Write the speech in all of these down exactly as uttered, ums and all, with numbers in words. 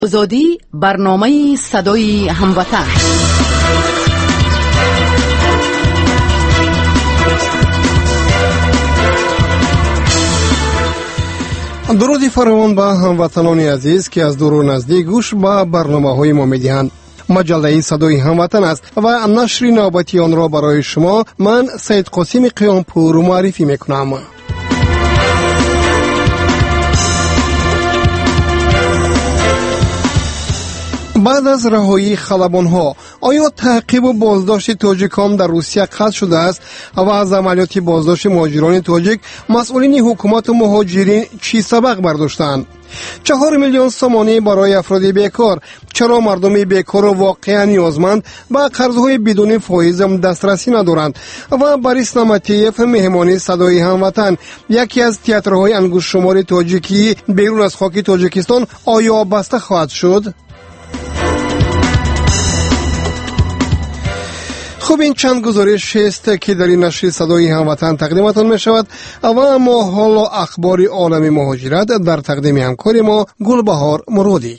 آزادی برنامه صدای هموطن. درودی فراوان به هموطنان عزیز که از دور و نزدیک گوش به برنامه های ما میدهند. مجله صدای هموطن است و نشر نوبتی آن را برای شما من سید قاسم قیامپور معرفی میکنم. بعد از رهایی خلبان‌ها آیا تعقیب و بازداشت تاجیکان در روسیه قطع شده است و از عملیات بازداشت مهاجران تاجیک مسئولین حکومت و مهاجرین چی سبق برداشتند؟ چهار میلیون سومانی برای افراد بیکار. چرا مردم بیکار و واقعا نیازمند به قرضهای بدون فایز دسترسی ندارند؟ و باریس نمتیف مهمانی صدای هموطن، یکی از تئاترهای انگشت شمار تاجیکی بیرون از خاک تاجیکستان، آیا بسته خواهد شد؟ خب این چند گزارش است که در این نشر صدای هموطن تقدیمتان می شود و اما حالا اخبار عالمی مهاجرت در تقدیم همکار ما گلبهار مرادی.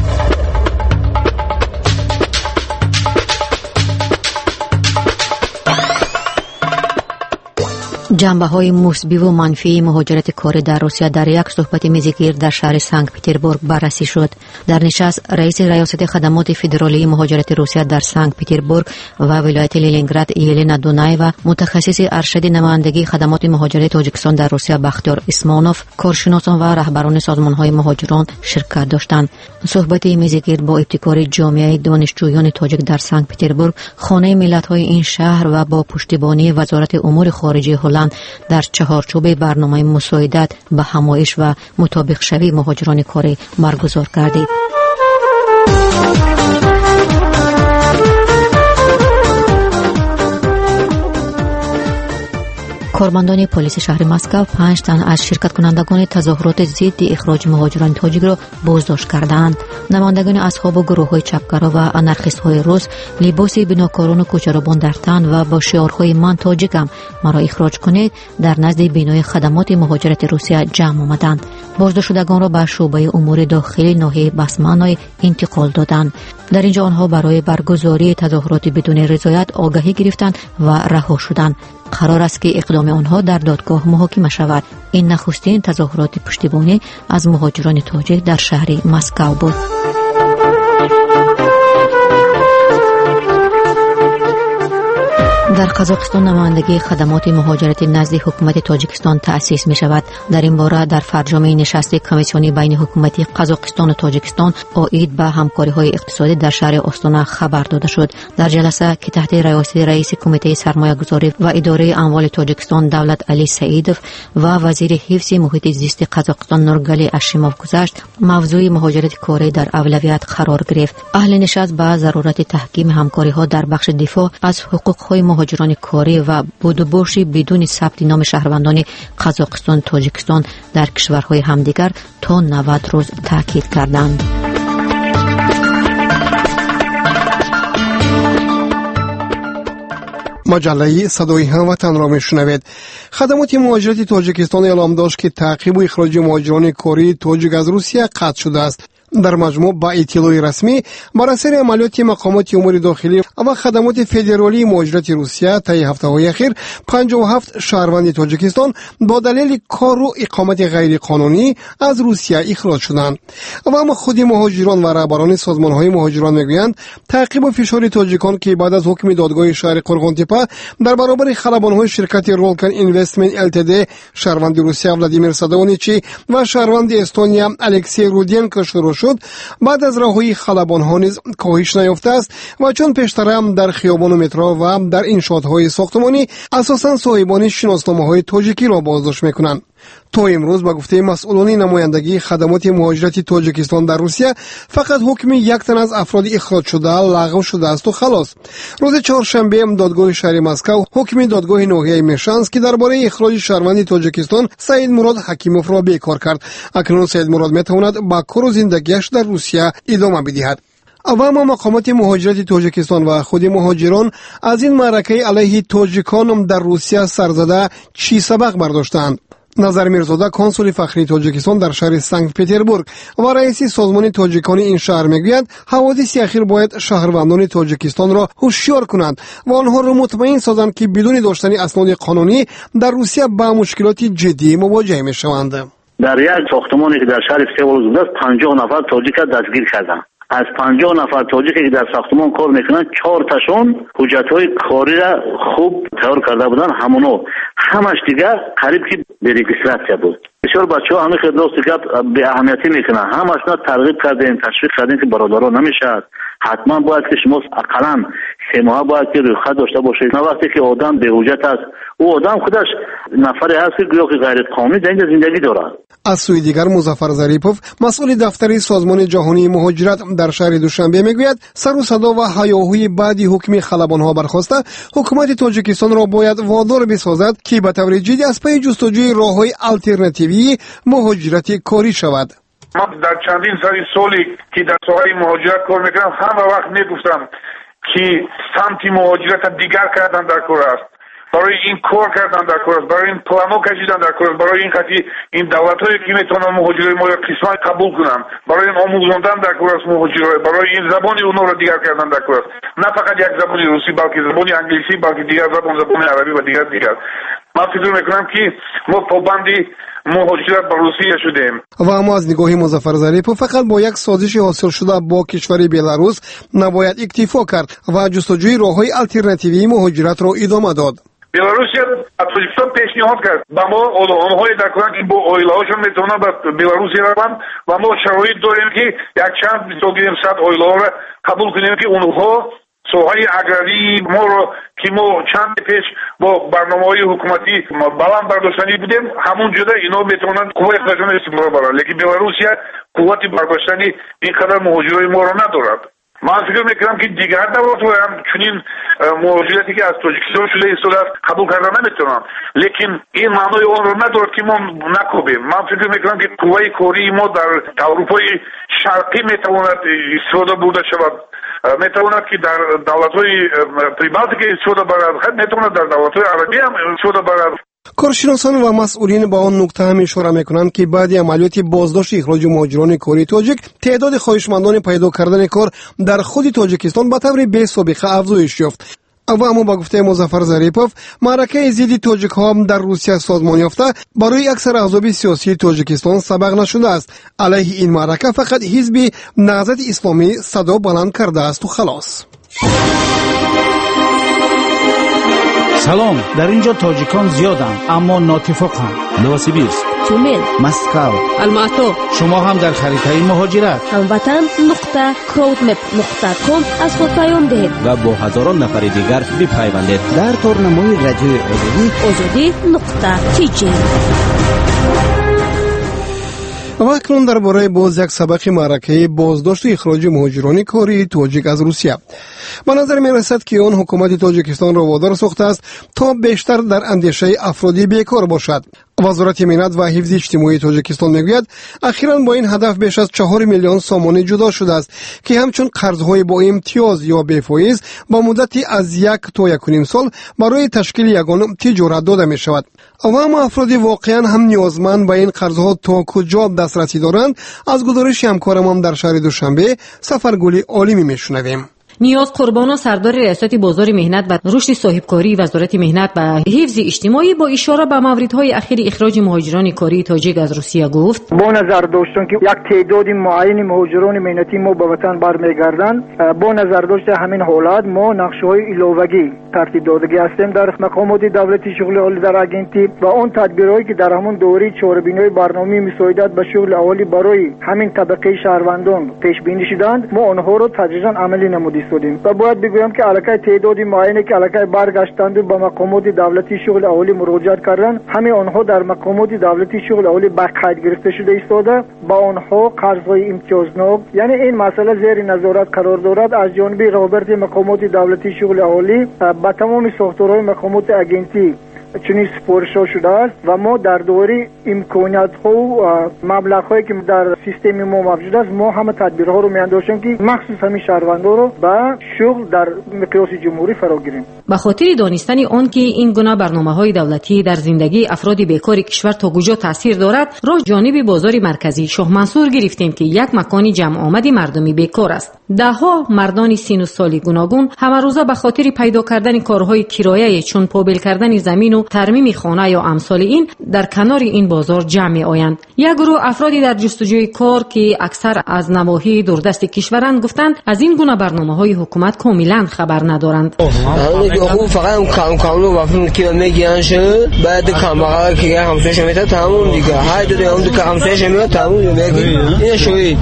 جنبه‌های مثبت و منفی مهاجرت کاری در روسیه در یک صحبت میزگیر در شهر سنت پترزبورگ بررسی شد. در نشست رئیس ریاست خدمات فدرالی مهاجرت روسیه در سنت پترزبورگ و ولایت لنینگراد یلنا دونایوا، متخصص ارشد نمایندگی خدمات مهاجرت تاجیکستان در روسیه بختیار اسمانوف، کارشناسان و رهبران سازمان‌های مهاجران شرکت داشتند. صحبت میزگیر با ابتکار جامعه دانشجویان تاجیک در سنت پترزبورگ، خانه ملت‌های این شهر و با پشتیبانی وزارت امور خارجه هلند در چهارچوب برنامه مساعدت به همایش و مطابق شوی مهاجران کاری برگزار گردید. کارمندان پلیس شهر مسکو پنج تن از شرکت کنندگان تظاهرات ضد اخراج مهاجران تاجیک را بازداشت کردند. نمایندگان اصحاب گروه‌های چپگرا و آنارخیست‌های روس لباس بناکاران و کوچه‌روبان در تن و با شعارهای من تاجیکم، مرا اخراج کنید، در نزد بینای خدمات مهاجرت روسیه جمع آمدند. بازداشت شدگان را به شعبه امور داخلی ناحیه بسمانای انتقال دادند. در اینجا آنها برای برگزاری تظاهرات بدون رضایت آگاهی گرفتند و رها شدند. قرار است که اقدام آنها در دادگاه محاکمه شود. این نخستین تظاهرات پشتیبانی از مهاجران تاجیک در شهر مسکو بود. در قزاقستان نمایندگی خدمات مهاجرت نزد حکومت تاجیکستان تأسیس می شود. در این باره در فرجام نشست کمیسیونی بین حکومت قزاقستان و تاجیکستان عاید به همکاری های اقتصادی در شهر آستانا خبر داده شد. در جلسه که تحت ریاست رئیس کمیته سرمایه گذاری و اداره اموال تاجیکستان دولت علی سعیدوف و وزیر حفظ محیط زیست قزاقستان نورگلی اشیموف گذشت، موضوع مهاجرت کاری در اولویت قرار گرفت. اهل نشست به ضرورت تحکیم همکاری ها در بخش دفاع از حقوق های مهاجران کاری و بودوبوش بدون ثبت نام شهروندان قزاقستان تاجیکستان در کشورهای همدیگر تا نود روز تاکید کردند. مجله صدای هموطن را میشنوید. خدمات مهاجرت تاجیکستان اعلام داشت که تعقیب و اخراج مهاجران کاری تاجیک از روسیه قطع شده است. در مجموع با اطلاع رسمی بر اثر عملیات مقامات امور داخلی و خدمات فدرالی مهاجرت روسیه طی هفته‌های اخیر پنجاه و هفت شهروند تاجیکستان با دلیل کار و اقامت غیر قانونی از روسیه اخراج شدند. و اما خود مهاجران و رهبران سازمان‌های مهاجران میگویند تعقیب و فشار تاجیکان که بعد از حکم دادگاه شهر قرغانتپه در برابر خلبان‌های شرکت رولکن اینوستمنت التد شهروند روسیه ولادیمیر سادونیچی و شهروند استونیا الکسی رودینکو شروع شد، بعد از رهایی خلبان‌ها نیز کاهش نیافته است و چون پیشتر هم در خیابان و مترو و در انشاءات‌های ساختمانی اساساً صاحبان شناسنامه‌های تاجیکی را بازداشت می‌کنند. تا امروز به گفته مسئولان نمایندگی خدمات مهاجرت تاجیکستان در روسیه فقط حکم یک تن از افراد اخراج شده لغو شده است و خلاص. روز چهارشنبه دادگاه شهر مسکو حکم دادگاه ناحیه مشانسک که درباره اخراج شهروند تاجیکستان سعید مراد حکیموف را بیکار کرد. اکنون سعید مراد میتواند با کار و زندگیش در روسیه ادامه بدهد. اما مقامات مهاجرت تاجیکستان و خود مهاجران از این معرکه علیه تاجیکان در روسیه سرزده چی سبق برداشتند؟ назар мирзода консули фахрии тоҷикистон дар шаҳри санкт петербург ва раиси созмони тоҷикони ин шаҳр мегӯяд, ҳаводиси ахир бояд шаҳрвандони тоҷикистонро ҳушёр кунанд ва онҳоро мутмаин созанд ки бидуни доштани асноди қонунӣ дар Русия ба мушкилоти ҷиддӣ мувоҷиҳ мешаванд. дар як сохтмоне ки дар шаҳри Всеволод будааст панҷоҳ нафар тоҷика дастгир карданд. аз панҷоҳ нафар тоҷике ки дар сохтмон кор мекунанд, чорташон ҳуҷҷатҳои кориро хуб тайёр карда буданд. ҳамоно ҳамаш дигар қариб ки берегистратсия буд. бисёр бачаҳо ҳамин хелости гап беаҳамиятӣ мекунанд. ҳамашро тарғиб кардем, ташвиқ кардем ки бародаро намешавад. ҳатман бояд ки шумо ақаллан се моҳа бояд ки рӯйхат дошта бошед. на вақте ки одам беҳуҷҷат аст, ӯ одам худаш нафаре ҳаст ки гӯё ки ғайриқонунӣ дар инҷо зиндагӣ дорад. аз сӯи дигар Музаффар Зарипов, масъули дафтари созмони ҷаҳонии муҳоҷират дар шаҳри Душанбе мегӯяд, сару садо ва ҳаёҳӯи баъди ҳукми халабонҳо бархоста, ҳукумати Тоҷикистонро бояд водор бисозад ки ба таври ҷиддӣ аз паи ҷустуҷӯи роҳҳои алтернативии муҳоҷирати корӣ шавад. ман дар чандин сари соли ки дар соҳаи муҳоҷират кор мекардам, ҳама вақт мегуфтам ки самти муҳоҷирата дигар кардан дар кор аст. барои ин кор кардан дар кор аст, барои ин плано кашидан дар кор аст, барои ин хати ин давлатҳое ки метавонанд муҳоҷирои моро қисман қабул кунанд, барои ин омӯзондан дар кор аст муҳоҷиро, барои ин забони онҳоро дигар кардан дар кор аст. На фақат як забони русӣ, балки забони англисӣ, балки дигар забон, забони арабӣ ва дигар дигар. ман фикр мекунам ки мо побанди муҳоҷират ба Русия шудем. ва аммо аз нигоҳи Музаффар Зарипов фақат бо як созиши ҳосилшуда бо кишвари Беларус набояд иктифо кард ва ҷустуҷӯи роҳҳои алтернативии муҳоҷиратро идома дод. беларусия Тоҷикистон пешниҳод кард ба мо онҳое дар кунанд ки бо оилаҳошон метавонанд ба Беларусия раванд ва мо шароит дорем ки якчанд мисол гирем сад оилаҳоро қабул кунем ки онҳо соҳаи аграрии моро ки мо чанди пеш бо барномаҳои ҳукуматӣ баланд бардоштанӣ будем, ҳамун ҷода ино метавонанд қувваи худашон истифода баранд. лекин Беларусия қуввати бардоштани ин қадар муҳоҷирои моро надорад. ман фикр мекунам ки дигар давлатҳо ҳам чунин муҳоҷирате ки аз Тоҷикистон шуда истодааст қабул карда наметавонанд. лекин ин маънои онро надорад ки мо накобем. ман фикр мекунам ки қувваи кории мо дар Аврупои шарқӣ метавонад истифода бурда шавад. метавонад ки дар давлатҳои Прибалтика истифода барад, метавонад дар давлатҳои арабӣ ҳам истифода барад. коршиносон ва масъулин ба он нукта ҳам ишора мекунанд ки баъди амалиёти боздошти ихроҷи муҳоҷирони кории тоҷик, теъдоди хоҳишмандони пайдо кардани кор дар худи Тоҷикистон ба таври бесобиқа афзоиш ёфт. ва аммо ба гуфтаи Музаффар Зарипов, маъракаи зидди тоҷикҳо дар Русия созмон ёфта барои аксар аъзоби сиёсии Тоҷикистон сабақ нашудааст. алайҳи ин маърака фақат ҳизби Наҳзати Исломӣ садо баланд кардаасту халос. салом, дар инҷо тоҷикон зиёданд, аммо нотифоқанд. новосибирск, тюмень, москав, алмато. шумо ҳам дар харитаи муҳоҷират ҳамватан нуқта крудмеп нуқта ком аз худ паём диҳед ва бо ҳазорон нафари дигар бипайвандед дар торнамои радиои озодӣ озодӣ нуқта тиҷи. ва акнун дар бораи боз як сабақи маъракаи боздошту ихроҷи муҳоҷирони кории тоҷик аз Русия. ба назар мерасад ки он ҳукумати Тоҷикистонро водор сохтааст то бештар дар андешаи афроди бекор бошад. вазорати меҳнат ва ҳифзи иҷтимоии Тоҷикистон мегӯяд, ахиран бо ин ҳадаф беш аз чаҳор миллион сомонӣ ҷудо шудааст ки ҳамчун қарзҳои бо имтиёз ё бефоиз ба муддати аз як то якуним сол барои ташкили ягон тиҷорат дода мешавад. ва аммо афроди воқеан ҳам ниёзманд ба ин қарзҳо то куҷо дастрасӣ доранд, аз гузориши ҳамкорамон дар шаҳри Душанбе Сафаргули Олимӣ мешунавем. نیاز قربانو سردار ریاست بازار مهنت و رشد صاحبکاری وزارت مهنت و حفظ اجتماعی با اشاره به موردهای اخیر اخراج مهاجران کاری تاجیک از روسیه گفت با نظر داشتن که یک تعداد معین مهاجران مهنتی ما به وطن برمیگردند، با نظر داشت همین حالات ما نقشه‌های علاوه‌ای ترتیب داده هستیم در مقامات دولتی شغل اهالی در اگنتی و اون تدبیرهایی که در همون دوره چهاربینی برنامه مساعدت به شغل اهالی برای همین طبقه شهروندان پیش بینی شدند، ما آنها را تدریجاً عملی نمودیم و باید بگویم که علاقه تعدادی معینی که علاقه برگشتند و به مقامات دولتی شغل اهالی مراجعت کردند، همه آنها در مقامات دولتی شغل اهالی به قید گرفته شده ایستاده، با آنها قرضهای امتیازناک، یعنی این مسئله زیر نظارت قرار دارد. از جانب رهبری مقامات دولتی شغل اهالی به تمام ساختارهای مقامات اگنتی چنین سپارش شده است و ما در دوره امکانات ها و مبلغ هایی که در سیستم ما موجود است، ما همه تدبیرها رو میاندازیم که مخصوص همین شهروندان رو به شغل در مقیاس جمهوری فرا گیریم. به خاطر دانستن آن که این گونه برنامه‌های دولتی در زندگی افراد بیکار کشور تا کجا تاثیر دارد، راه جانب بازار مرکزی شاه منصور گرفتیم که یک مکانی جمع آمد مردمی بیکار است. دهها مردان سین و سالی گوناگون همه روزه به خاطر پیدا کردن کارهای کرایه چون پابل کردن زمین و ترمیم خانه یا امثال این در کنار این بازار جمع آیند. یک گروه افرادی در جستجوی کار که اکثر از نواحی دوردست کشورند گفتند از این گونه برنامه‌های حکومت کاملا خبر ندارند. خوب فقط کام کاملو وافن که میگن شه بعد کامرا که همسایش میاد تموم دیگه های دو اون که همسایش میاد تموم میگه این شوی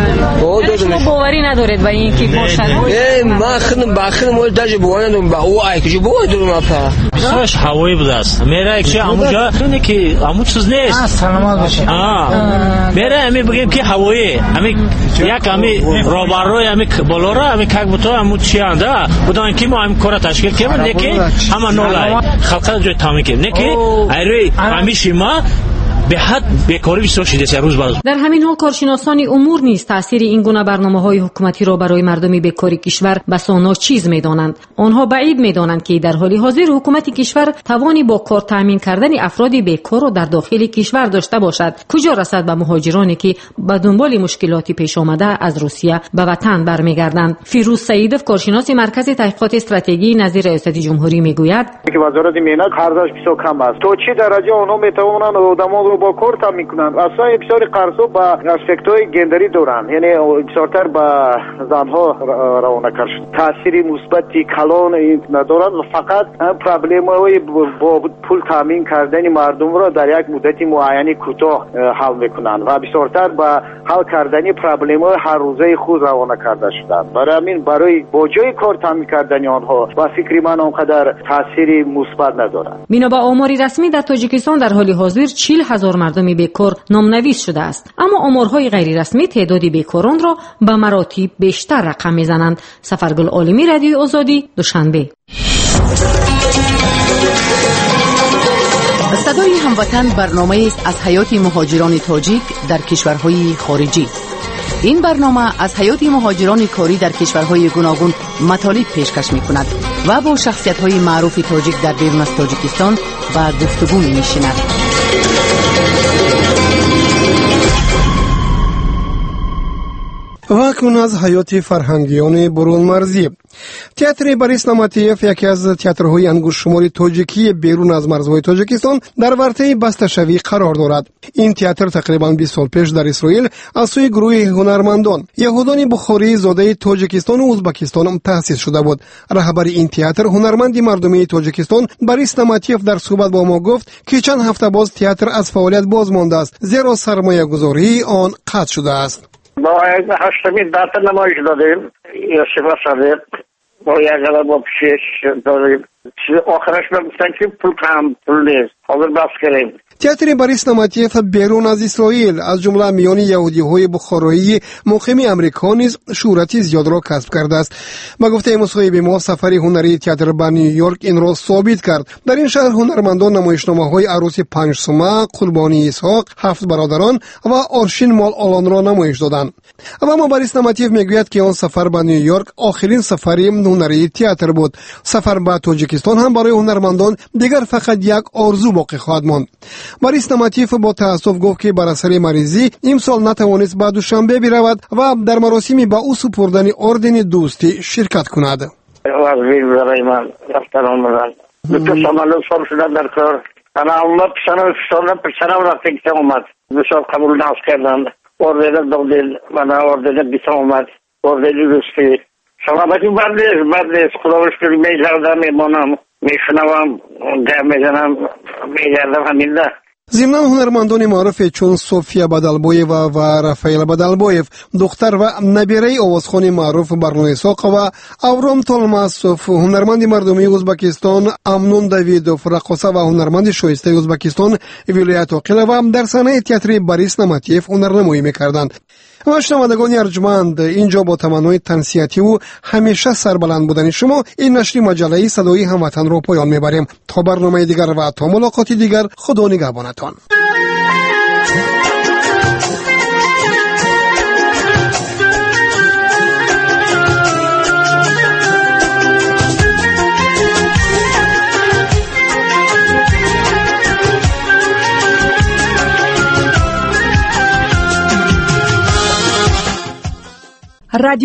شما باوری ندارید با این که باشد ای ما خودم باخر مول درجه بوانم با او ای که بود دور ما پا بسش هوایی بود است میره که همونجا اینه که همون چیز نیست سلامت باشه آ میره امی بگیم که هوایی امی یک امی روبارو امی بولورا امی کاک بوتو همون چی انده بودن که ما هم کار تشکیل کردیم نه که همه نولای خلق جای تامین کردیم نه که ایروی همیشه ما به حد بیکاری بسیار شدید روز بر روز. در همین حال کارشناسان امور نیز تاثیر این گونه برنامه‌های حکومتی را برای مردم بیکاری کشور بسا ناچیز می‌دانند. آنها بعید می‌دانند که در حال حاضر حکومت کشور توانی با کار تامین کردن افراد بیکار را در داخل کشور داشته باشد. کجا رسد به مهاجرانی که به دنبال مشکلاتی پیش آمده از روسیه به وطن برمیگردند. فیروز سعیدов کارشناس مرکز تحقیقات استراتژی نظیر ریاست جمهوری میگوید که وزارت میانه خردش بسیار کم است. تو چه درجه آنها میتوانند آدمان با کار تامین کنند. اصلا بسیار قرضو با اسپکت‌های گندری دارند، یعنی بسیارتر با زنها روانه شد. تأثیری مثبتی کلان ندارند و فقط پرابلم‌های با پول تامین کردن مردم را در یک مدت معینی کوتاه حل میکنند و بسیارتر با حل کردن پرابلم‌های هر روزه خود روانه کرده شدند. برای همین برای با جای کار تامین کردن آنها با فکر من آنقدر تأثیری مثبت ندارند. بنا به آماری رسمی در تاجیکستان در حال حاضر چهل هزار مردم بیکار نامنویس شده است، اما آمارهای غیر رسمی تعداد بیکاران را به مراتب بیشتر رقم میزنند. سفرگل عالمی، رادیو آزادی، دوشنبه. صدای هموطن برنامه است از حیات مهاجران تاجیک در کشورهای خارجی. این برنامه از حیات مهاجران کاری در کشورهای گوناگون مطالب پیشکش می‌کند و با شخصیت‌های معروف تاجیک در بیرون از تاجیکستان و گفتگو می‌نشیند. و اکنون از حیات فرهنگیان برون مرزی. تئاتر باریس ناماتیف یکی از تئاترهای انگشت شماری تاجیکی بیرون از مرزهای تاجیکستان در ورطه بسته‌شوی قرار دارد. این تئاتر تقریباً بیست سال پیش در اسرائیل از سوی گروه هنرمندان یهودان بخاری زاده تاجیکستان و ازبکستان تأسیس شده بود. رهبر این تئاتر هنرمندی مردمی تاجیکستان باریس ناماتیف در صحبت با ما گفت که چند هفته باز تئاتر از فعالیت باز مانده است زیرا سرمایه‌گذاری آن قطع شده است. با هشتمین دفتر نمایش دادیم یا شفا شده با یک غلط با پیشش داریم آخرش بگفتن که پول کم پول نیست حاضر بس کریم. تئاتر باریس ناماتیف بیرون از اسرائیل از جمله میان یهودی‌های بخارایی مقیم امریکا نیز شهرتی زیاد را کسب کرده است. با گفته مصاحبه ما سفر هنری تئاتر به نیویورک این را ثابت کرد. در این شهر هنرمندان نمایشنامه‌های عروس پنج سومه، قربانی اسحاق، هفت برادران و آرشین مال آلان را نمایش دادند. اما باریس ناماتیف میگوید که آن سفر به نیویورک آخرین سفر هنری تئاتر بود. سفر به تاجیکستان هم برای هنرمندان دیگر فقط یک آرزو باقی خواهد ماند. باریس ناماتیف با تأسف گفت که بر اثر مریضی امسال نتوانست به دوشنبه برود و در مراسمی به او سپردن اردن دوستی شرکت کند. وزیر برای من رفتن آمدن دو سامالو سال شدن در کار انا اومد پسنم پسنم پسنم رفته که اومد بسیار قبول ناز کردن اردن دادل من اردن بیسا اومد اردن دوستی شما بکنیم بعد نیست بعد نیست خدا بشکر میگردم میمانم میشنوم گم میزنم میگردم همین ده. ضمن هنرمندان معروف چون سوفیا بدلبویف و رافائیل بدلبویف دختر و نبیره آوازخوان معروف برنو اسحاق و اورام تولماسوف هنرمند مردمی ازبکستان امنون داویدوف رقاصه و هنرمند شایسته ازبکستان ولایت عاقله و در صحنه تئاتر باریس ناماتیف هنرنمایی می‌کردند. و شنوندگان ارجمند، اینجا با تمنای تنصیحاتی و همیشه سربلند بودن شما این نشر مجله صدای هموطن را پایان میبریم. تا برنامه دیگر و تا ملاقاتی دیگر، خدا نگهبانتان. رادیو